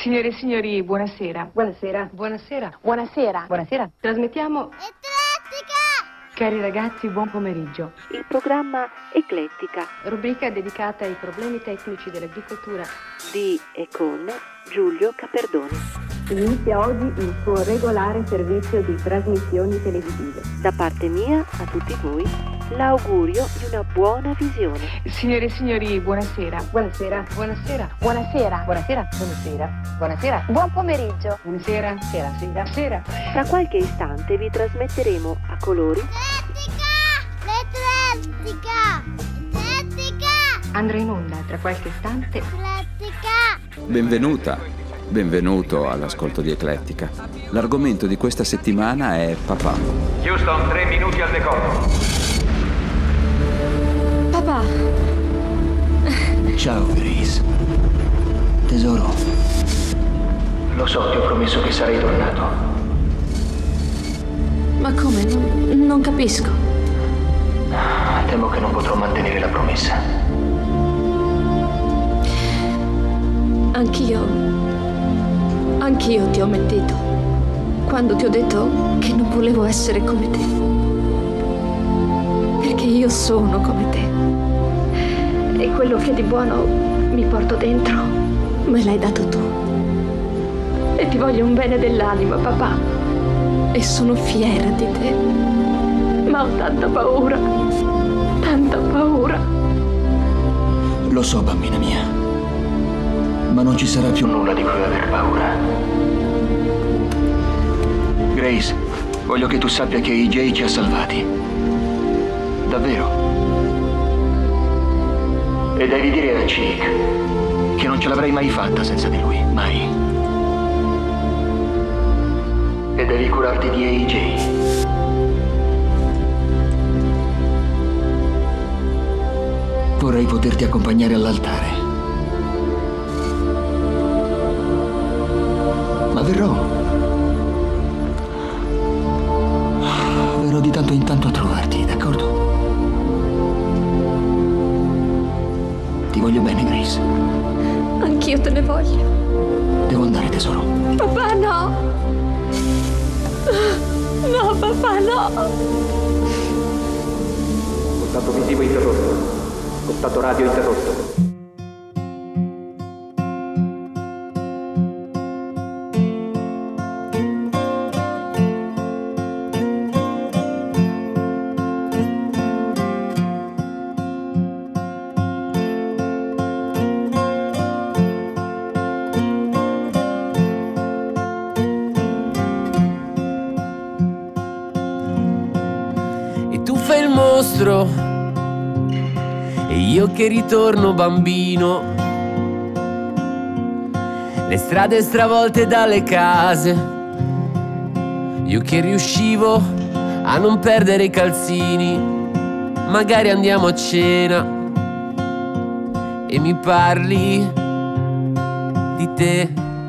Signore e signori, buonasera. Buonasera. Buonasera. Buonasera. Buonasera. Trasmettiamo... Eclettica! Cari ragazzi, buon pomeriggio. Il programma Eclettica Rubrica dedicata ai problemi tecnici dell'agricoltura di e con Giulio Caperdoni. Inizia oggi il suo regolare servizio di trasmissioni televisive. Da parte mia a tutti voi l'augurio di una buona visione. Signore e signori, buonasera. Buonasera. Buonasera. Buonasera. Buonasera. Buonasera. Buonasera. Buon pomeriggio. Buonasera. Sera. Sera. Sera. Tra qualche istante vi trasmetteremo a colori L'Eclettica! Andrà in onda tra qualche istante. Eclettica! Benvenuto all'ascolto di Eclettica. L'argomento di questa settimana è papà. Houston, 3 minuti al decollo. Papà. Ciao, Grace. Tesoro. Lo so, ti ho promesso che sarei tornato. Ma come? Non capisco. Temo che non potrò mantenere la promessa. Anch'io ti ho mentito. Quando ti ho detto che non volevo essere come te. Perché io sono come te. E quello che di buono mi porto dentro, me l'hai dato tu. E ti voglio un bene dell'anima, papà. E sono fiera di te. Ma ho tanta paura. Tanta paura. Lo so, bambina mia. Ma non ci sarà più nulla di cui aver paura. Grace, voglio che tu sappia che EJ ci ha salvati. Davvero. E devi dire a Chick che non ce l'avrei mai fatta senza di lui. Mai. E devi curarti di EJ. Vorrei poterti accompagnare all'altare. Ma verrò di tanto in tanto a trovarti, d'accordo? Ti voglio bene, Grace. Anch'io te ne voglio. Devo andare, tesoro. Papà, no! No, papà, no! Contatto visivo interrotto. Contatto radio interrotto. E io che ritorno bambino, le strade stravolte dalle case, io che riuscivo a non perdere i calzini. Magari andiamo a cena e mi parli di te,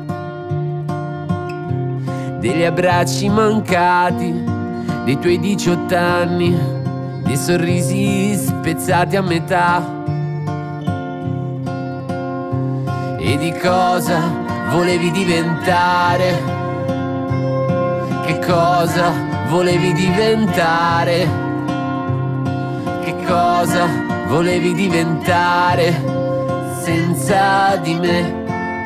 degli abbracci mancati, dei tuoi 18 anni, dei sorrisi spezzati a metà, e di cosa volevi diventare, che cosa volevi diventare, che cosa volevi diventare senza di me.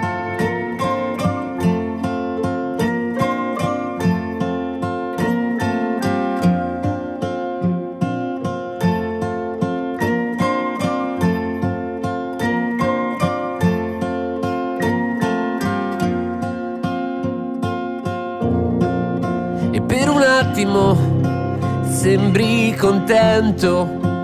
Sembri contento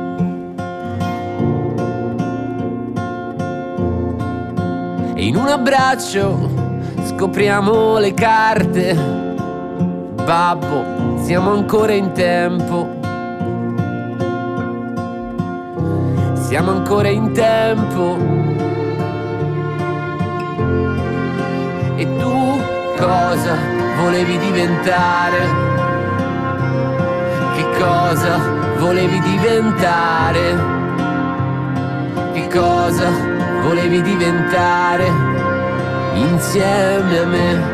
e in un abbraccio scopriamo le carte. Babbo, siamo ancora in tempo. Siamo ancora in tempo. E tu cosa volevi diventare? Che cosa volevi diventare? Che cosa volevi diventare insieme a me.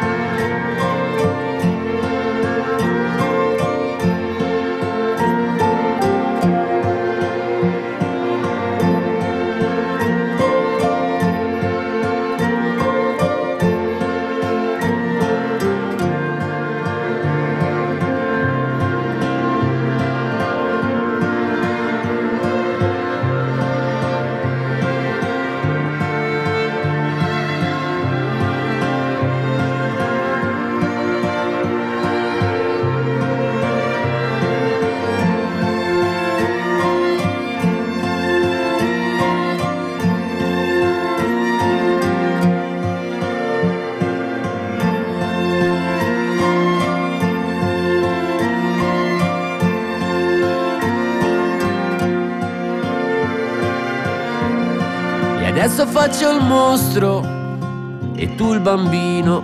Adesso faccio il mostro e tu il bambino.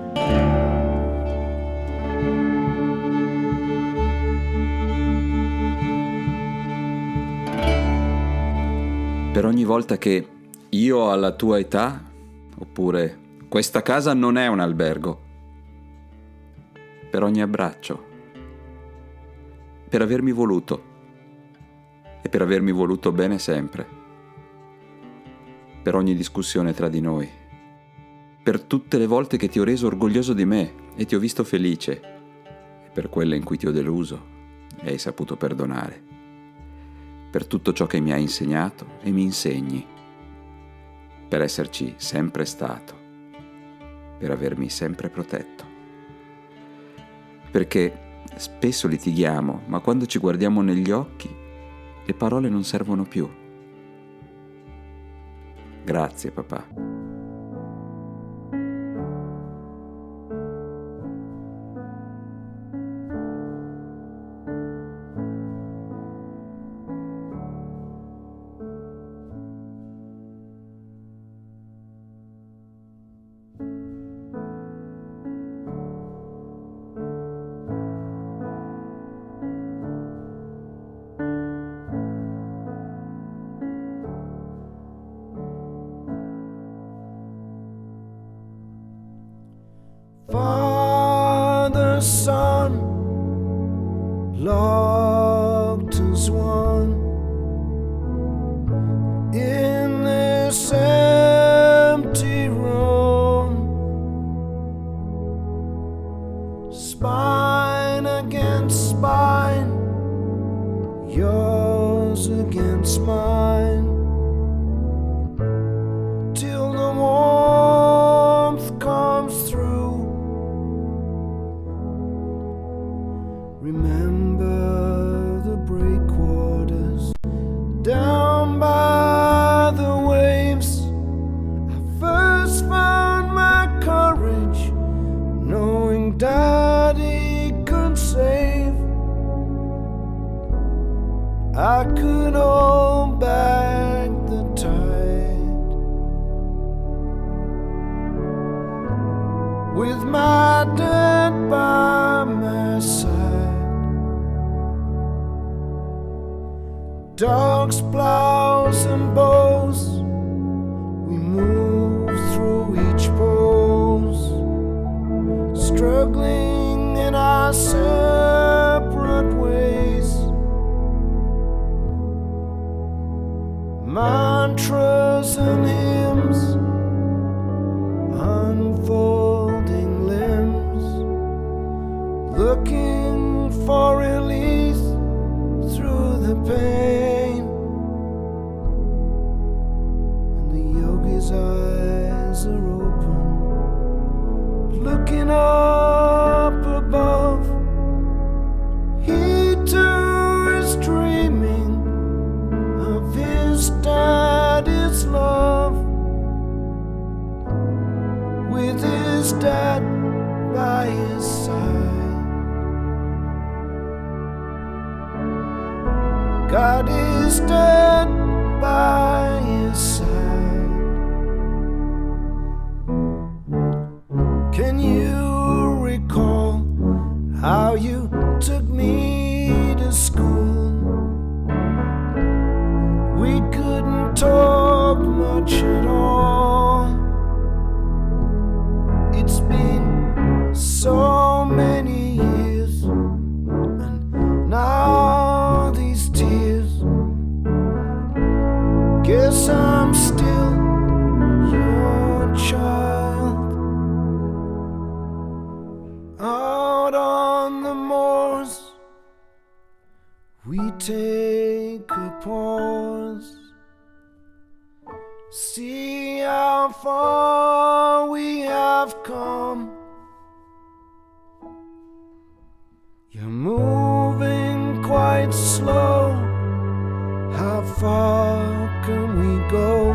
Per ogni volta che io ho la tua età, oppure questa casa non è un albergo, per ogni abbraccio, per avermi voluto e per avermi voluto bene sempre, per ogni discussione tra di noi, per tutte le volte che ti ho reso orgoglioso di me e ti ho visto felice, e per quelle in cui ti ho deluso e hai saputo perdonare, per tutto ciò che mi hai insegnato e mi insegni, per esserci sempre stato, per avermi sempre protetto. Perché spesso litighiamo, ma quando ci guardiamo negli occhi, le parole non servono più. Grazie, papà. Father, Son, locked as one in this empty room, spine against spine, yours against mine, till the warmth comes through. Remember the breakwaters down by the waves. I first found my courage, knowing Daddy could save. I could hold back the tide with my dad by my side. Dogs, plows, and bows, we move through each pose, struggling in our separate ways. Mantras and hymns, unfolding limbs, looking for release through the pain. His eyes are open, looking up above. He too is dreaming of his daddy's love, with his dad by his side. God is dead by his side. Can you recall how you took me to school? We couldn't talk much at all. far we have come. You're moving quite slow. How far can we go?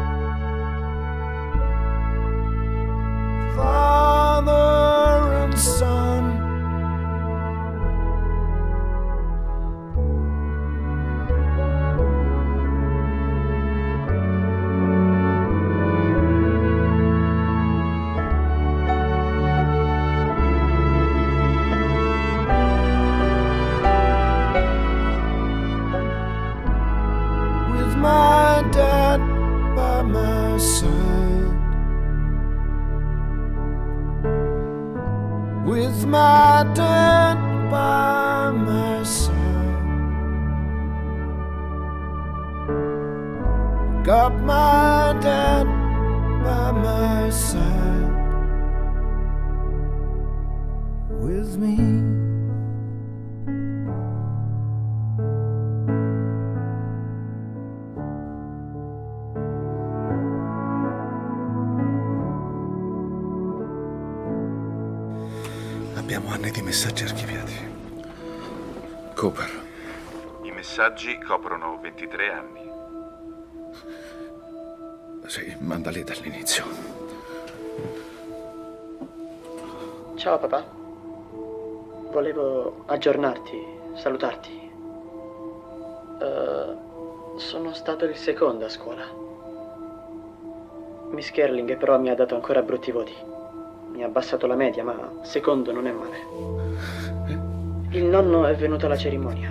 Father and son, with my dad by my side, with my dad by my side. Got my dad by my side with me. Abbiamo anni di messaggi archiviati. Cooper. I messaggi coprono 23 anni. Sì, mandali dall'inizio. Ciao papà. Volevo aggiornarti, salutarti. Sono stato il secondo a scuola. Miss Kerling però mi ha dato ancora brutti voti. Mi ha abbassato la media, ma secondo non è male. Il nonno è venuto alla cerimonia.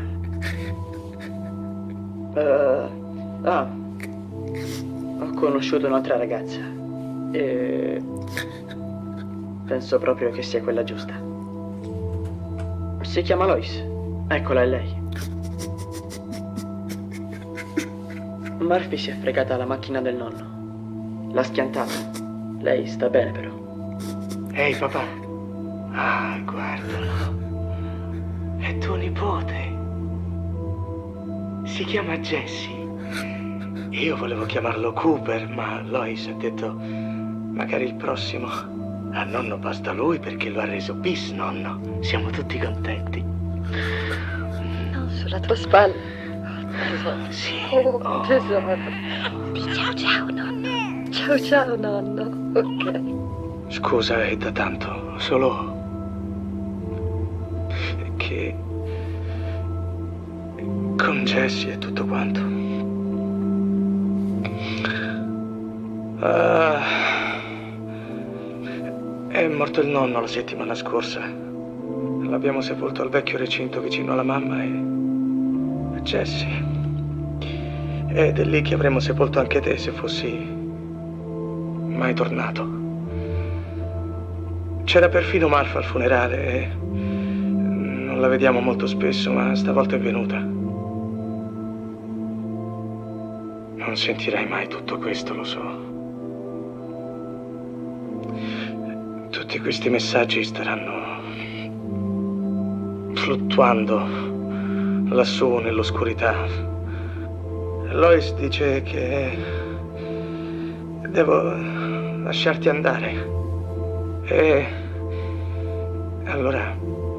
Ho conosciuto un'altra ragazza e penso proprio che sia quella giusta. Si chiama Lois. Eccola, è lei. Murphy si è fregata la macchina del nonno. L'ha schiantata. Lei sta bene però. Ehi papà. Ah, guardalo. È tuo nipote. Si chiama Jesse. Io volevo chiamarlo Cooper, ma Lois ha detto magari il prossimo. A nonno basta lui perché lo ha reso bis, nonno. Siamo tutti contenti. Non sulla tua spalla. Tesoro. Sì. Oh, tesoro. Ciao ciao nonno. Ciao ciao nonno. Ok. Scusa, è da tanto, solo che con Jessie e tutto quanto. È morto il nonno la settimana scorsa. L'abbiamo sepolto al vecchio recinto vicino alla mamma e a Jessie. Ed è lì che avremmo sepolto anche te se fossi mai tornato. C'era perfino Marfa al funerale e non la vediamo molto spesso, ma stavolta è venuta. Non sentirai mai tutto questo, lo so. Tutti questi messaggi staranno fluttuando lassù nell'oscurità. Lois dice che devo lasciarti andare. E allora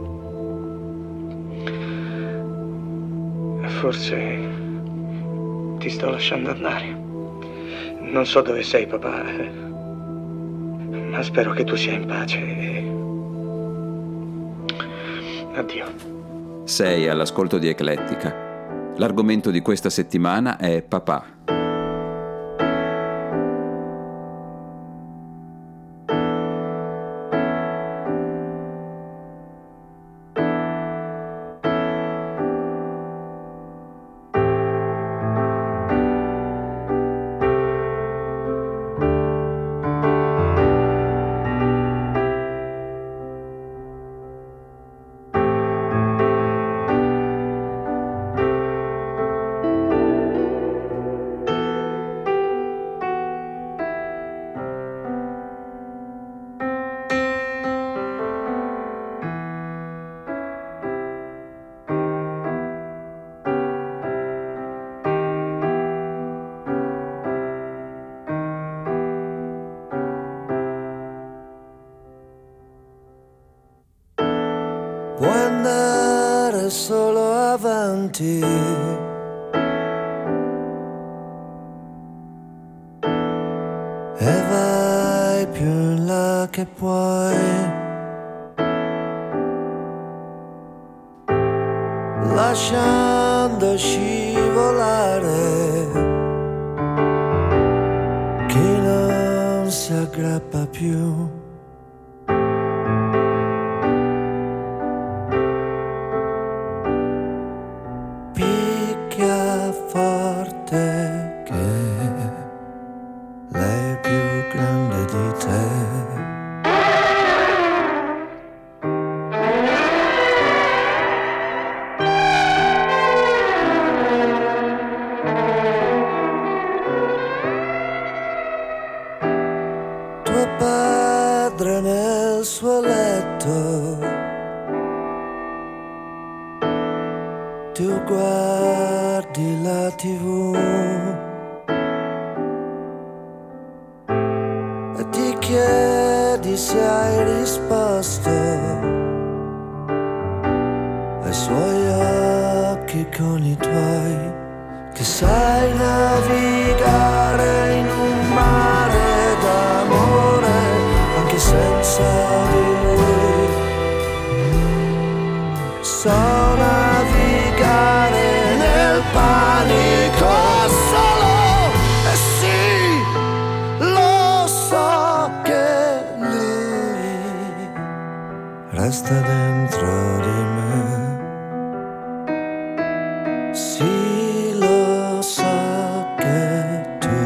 forse ti sto lasciando andare. Non so dove sei, papà, ma spero che tu sia in pace. Addio. Sei all'ascolto di Eclettica. L'argomento di questa settimana è papà. puoi andare solo avanti. E vai più in là che puoi, lasciando scivolare chi non si aggrappa più. Picchia forte che lei è più grande di te. Nel suo letto tu guardi la TV e ti chiedi se hai risposto ai suoi occhi con i tuoi, che sai navigare in un mare d'amore senza di lui. So navigare nel panico solo, e sì, lo so che lui resta dentro di me. Sì, lo so che tu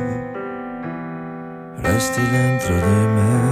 resti dentro di me.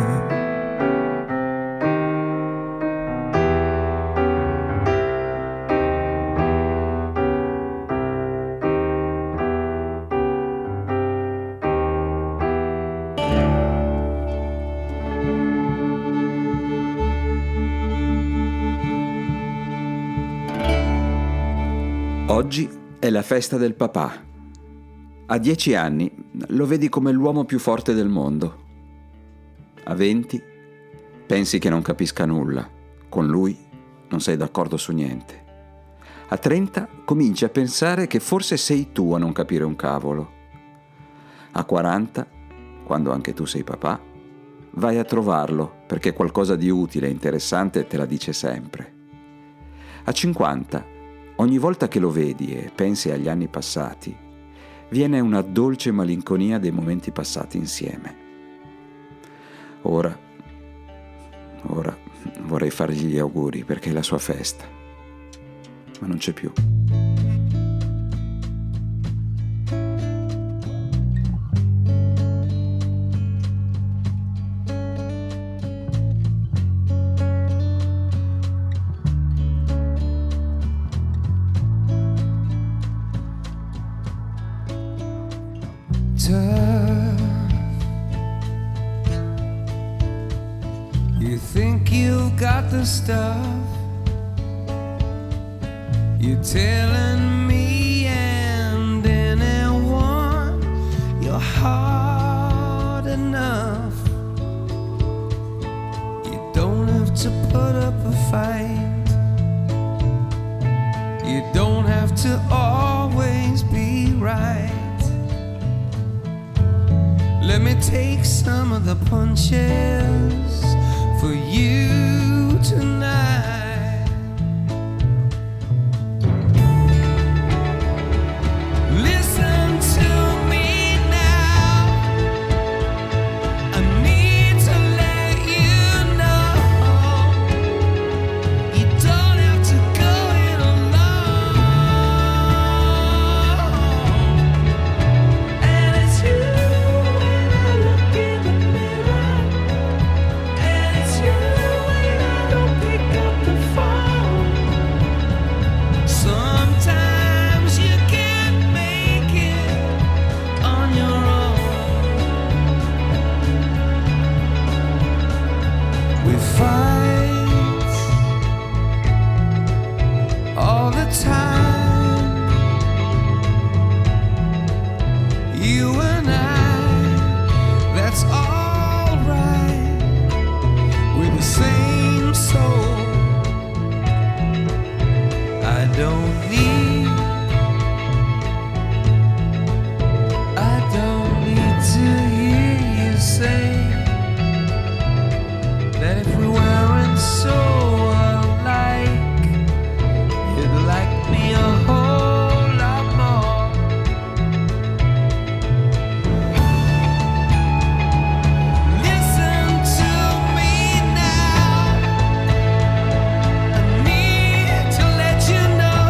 Oggi è la festa del papà. A 10 anni lo vedi come l'uomo più forte del mondo. A 20 pensi che non capisca nulla. Con lui non sei d'accordo su niente. A 30 cominci a pensare che forse sei tu a non capire un cavolo. A 40, quando anche tu sei papà, vai a trovarlo perché qualcosa di utile e interessante te la dice sempre. A 50, ogni volta che lo vedi e pensi agli anni passati, viene una dolce malinconia dei momenti passati insieme. Ora vorrei fargli gli auguri perché è la sua festa, ma non c'è più. You think you've got the stuff, you're telling me and anyone you're hard enough. You don't have to put up a fight, you don't have to always be right. Let me take some of the punches for you tonight. Listen to me now, I need to let you know you don't have to go it alone. And it's you when I look in the mirror, that if we weren't so alike, you'd like me a whole lot more. Listen to me now, I need to let you know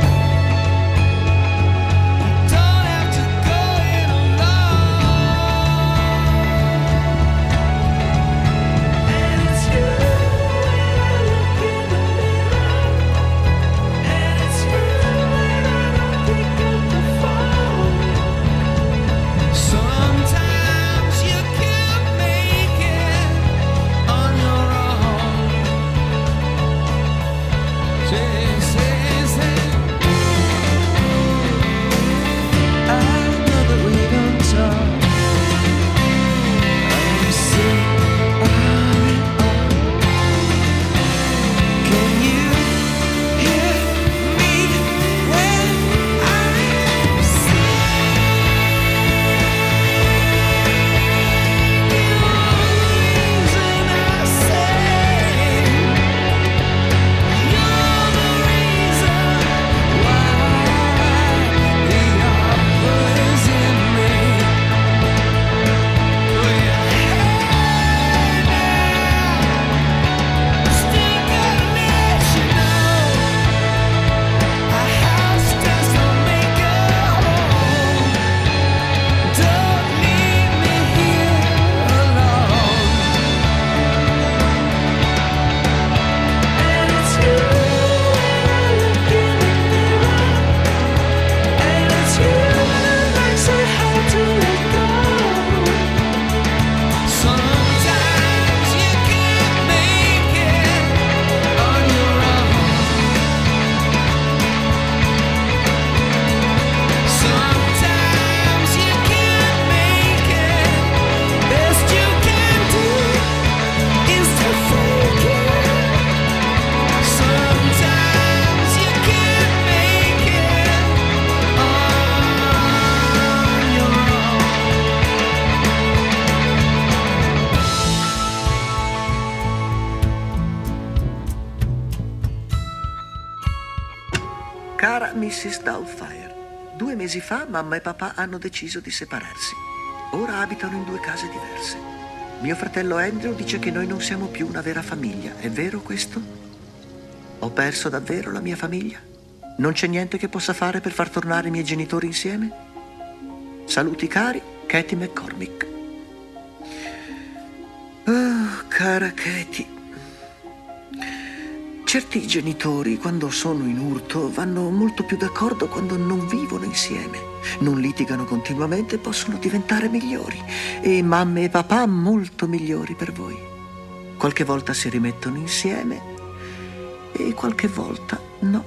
you don't have to go it alone. And it's you when I look in the mirror, and it's you when I don't pick up the phone. Sometimes you can't make it on your own. Say, say, say. I know that we don't talk. I say on and on. Can you hear me when I sing? Reason I say you're the reason why the opera's in me. Well, hey now, still gotta let you know a house does not make a home. Don't leave me here alone. And it's you when I look in the mirror, and it's you that makes it hard to let go. Sometimes you can't make it on your own. Sometimes you can't make it. Best you can do is to fake it. Sometimes you can't make it on your own. Cara Mrs. Doubtfire, 2 mesi fa mamma e papà hanno deciso di separarsi. Ora abitano in 2 case diverse. Mio fratello Andrew dice che noi non siamo più una vera famiglia. È vero questo? Ho perso davvero la mia famiglia? Non c'è niente che possa fare per far tornare i miei genitori insieme? Saluti cari, Katie McCormick. Oh, cara Katie. Certi genitori, quando sono in urto, vanno molto più d'accordo quando non vivono insieme. Non litigano continuamente e possono diventare migliori. E mamme e papà molto migliori per voi. Qualche volta si rimettono insieme e qualche volta no.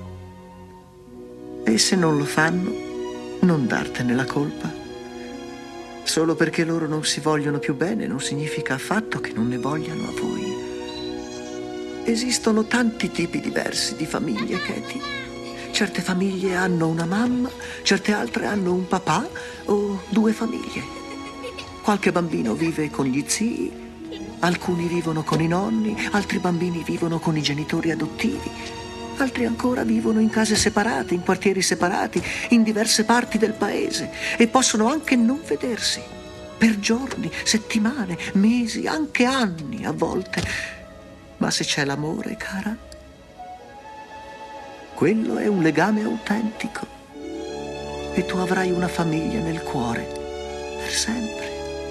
E se non lo fanno, non dartene la colpa. Solo perché loro non si vogliono più bene non significa affatto che non ne vogliano a voi. Esistono tanti tipi diversi di famiglie, Katie. Certe famiglie hanno una mamma, certe altre hanno un papà o 2 famiglie. Qualche bambino vive con gli zii, alcuni vivono con i nonni, altri bambini vivono con i genitori adottivi, altri ancora vivono in case separate, in quartieri separati, in diverse parti del paese e possono anche non vedersi per giorni, settimane, mesi, anche anni a volte. Ma se c'è l'amore, cara, quello è un legame autentico e tu avrai una famiglia nel cuore per sempre.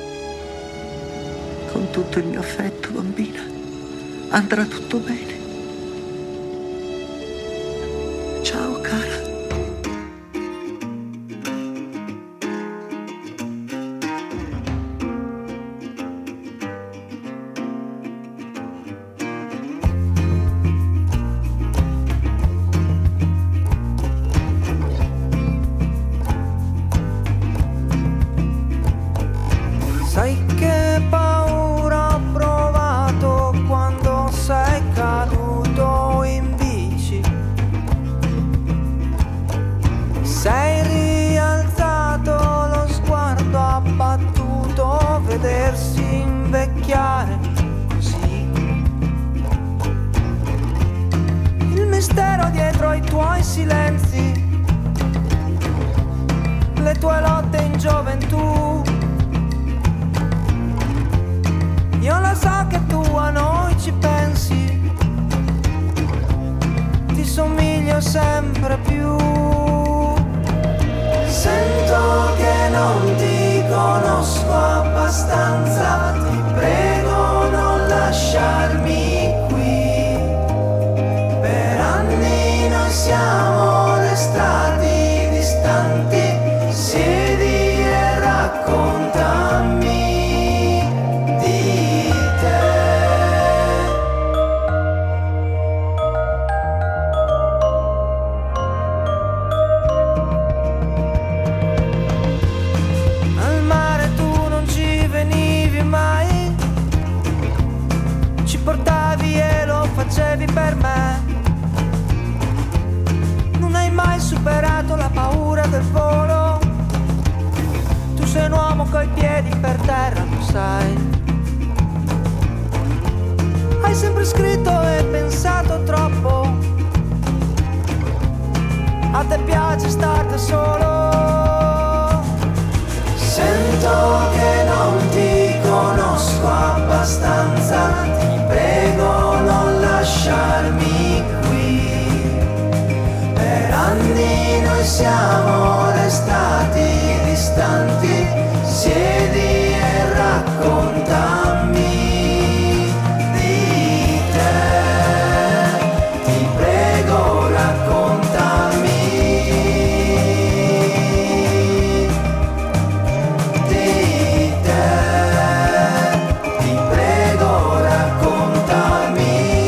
Con tutto il mio affetto, bambina, andrà tutto bene. Ciao, cara. Sai che paura ho provato quando sei caduto in bici? mistero dietro ai tuoi silenzi, le tue lotte in gioventù. Io lo so che tu a noi ci pensi, ti somiglio sempre più. Sento che non ti conosco abbastanza, ti prego non lasciarmi qui. Per anni noi siamo restati distanti, siedi e raccontami di te. Al mare tu non ci venivi mai, ci portavi e lo facevi per me. Non hai mai superato la paura del volo, tu sei un uomo coi piedi per terra, lo sai. Hai sempre scritto e pensato troppo, a te piace star da solo. Sento che non ti conosco abbastanza, ti prego non lasciarmi qui. Per anni noi siamo restati distanti, siedi e raccontami di te. Ti prego raccontami di te. Ti prego raccontami.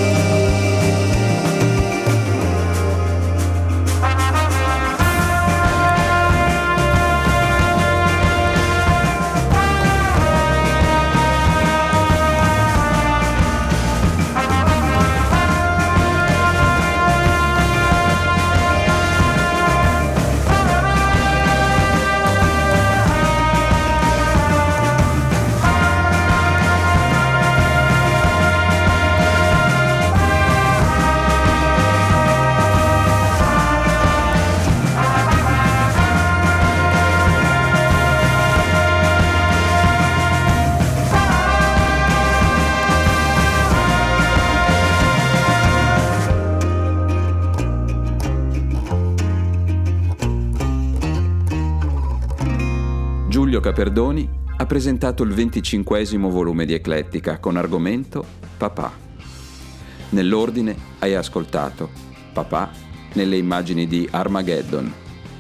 Giulio Caperdoni ha presentato il 25° volume di Eclettica con argomento Papà. Nell'ordine hai ascoltato Papà nelle immagini di Armageddon,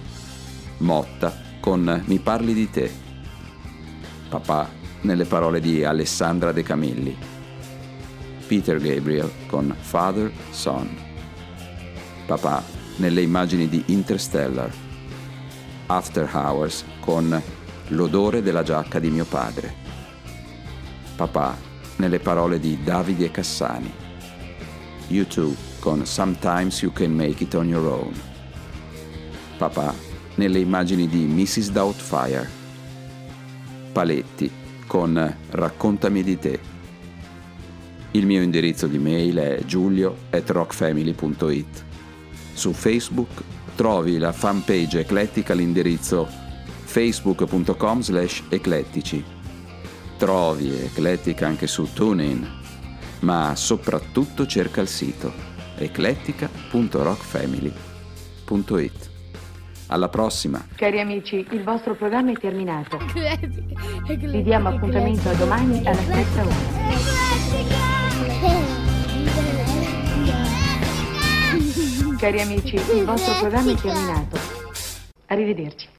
Motta con Mi parli di te, Papà nelle parole di Alessandra De Camilli, Peter Gabriel con Father, Son, Papà nelle immagini di Interstellar, After Hours con L'odore della giacca di mio padre, Papà nelle parole di Davide Cassani, U2 con Sometimes You Can Make It On Your Own, Papà nelle immagini di Mrs. Doubtfire, Paletti con Raccontami di te. Il mio indirizzo di mail è giulio@rockfamily.it. Su Facebook trovi la fanpage Eclettica all'indirizzo facebook.com/eclettici. Trovi Eclettica anche su TuneIn, ma soprattutto cerca il sito eclettica.rockfamily.it. Alla prossima! Cari amici, il vostro programma è terminato. Vi diamo appuntamento a domani alla stessa ora. Cari amici, il vostro programma è terminato. Arrivederci.